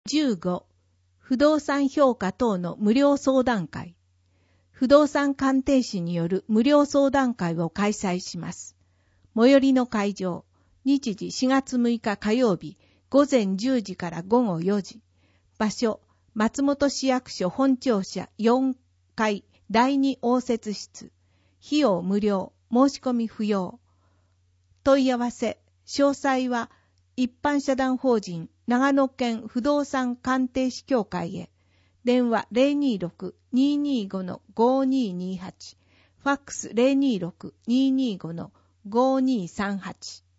15、不動産評価等の無料相談会。不動産鑑定士による無料相談会を開催します。最寄りの会場、日時4月6日火曜日、午前10時から午後4時。場所、松本市役所本庁舎4階第2応接室。費用無料、申し込み不要。問い合わせ、詳細は一般社団法人長野県不動産鑑定士協会へ。電話 026-225-5228。ファックス 026-225-5238。